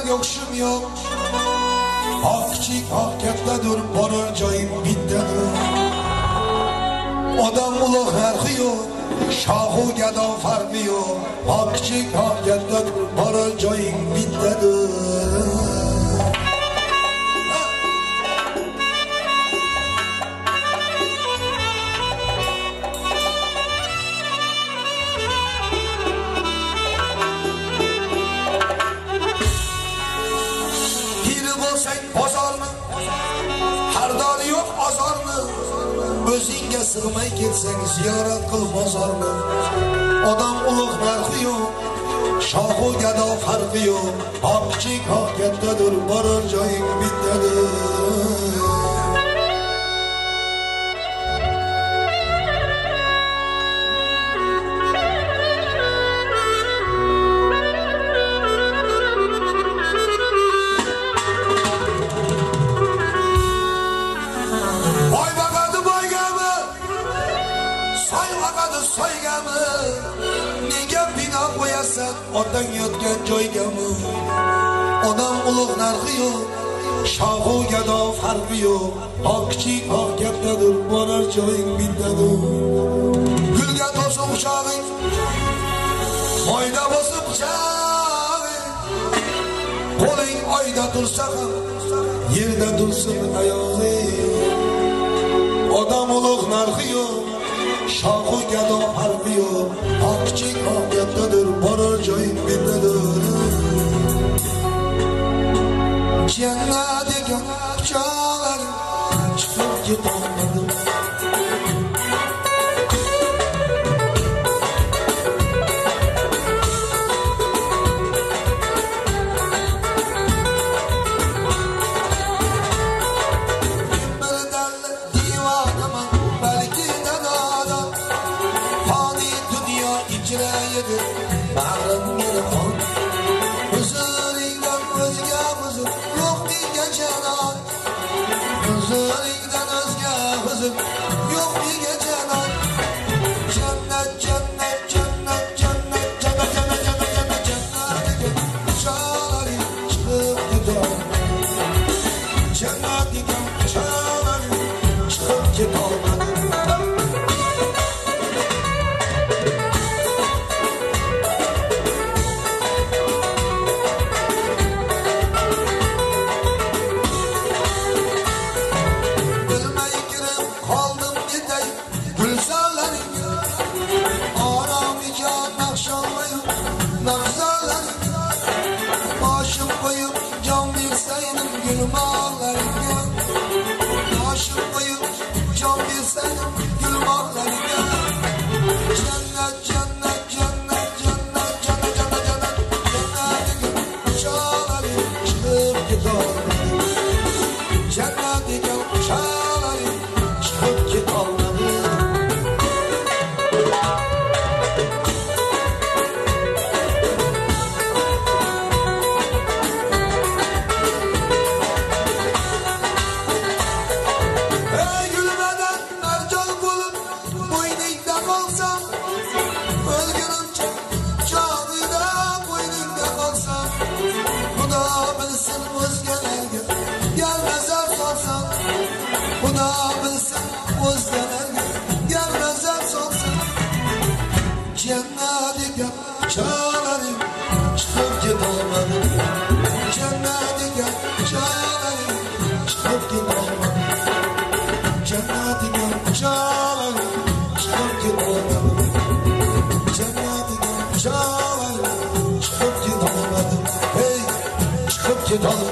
yokşum yok. Hak kichik hak kattadir, borar joying bittadir. Odam ulug' narxi yo'q, shohu gado farqi yo'q. Hak kichik hak kattadir, borar joying bittadir. O'zingga sig'may ketsang ziyorat qil bozorni. Odam ulug' narxi yo'q, shohu gado farqi yo'q. Haq kichik haq kattadir, borar joying bittadir. Otang yotgan joygami? Odam ulug' narxi yo'q, shohu gado farqi yo'q. Haq kichik haq kattadir, borar joying bittadir. Gulga to'sa quchog'ing, moyda bosib pichog'ing. Qo'ling oyda tursa ham, yerda tursin oyog'ing. Odam ulug' narxi yo'q, shohu gado farqi yo'q. Haq kichik haq kattadir, borar joying bittadir. Jannat degan quchoqlaring chiqib ketolmadim. Çıkıp git